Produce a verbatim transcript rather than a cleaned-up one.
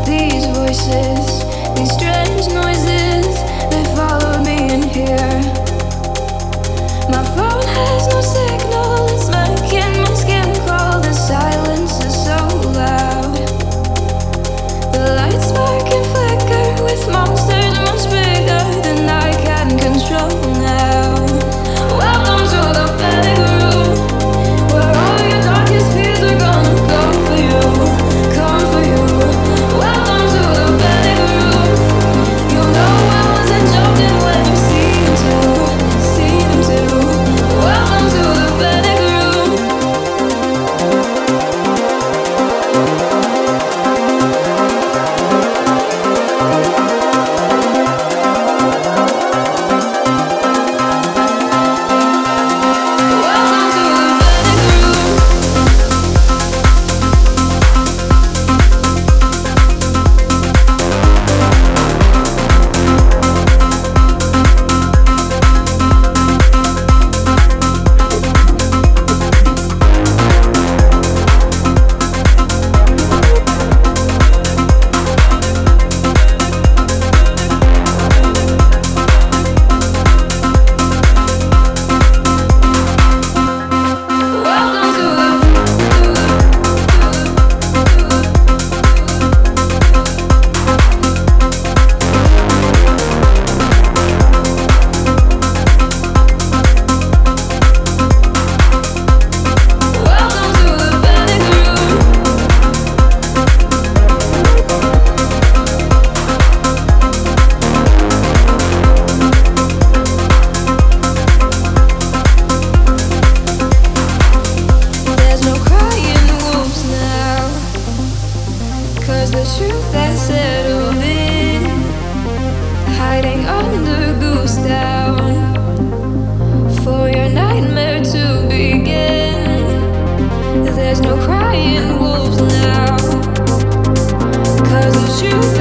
These voices, these strange noises, they followed me in here. My phone has no signal, it's making my skin crawl. The silence is so loud. The lights spark and flicker with monsters much bigger than I can control now. Welcome to the panic room, where all your darkest fears are gonna go for you, come for you. Welcome to the panic room. You know I wasn't joking when you seem to, seem to. Welcome to the panic room. Welcome to the panic room. Welcome to the Welcome to the panic room. There's no crying wolves now, 'cause the truth has settled in, hiding under Goose Down for your nightmare to begin. There's no crying wolves now, 'cause the truth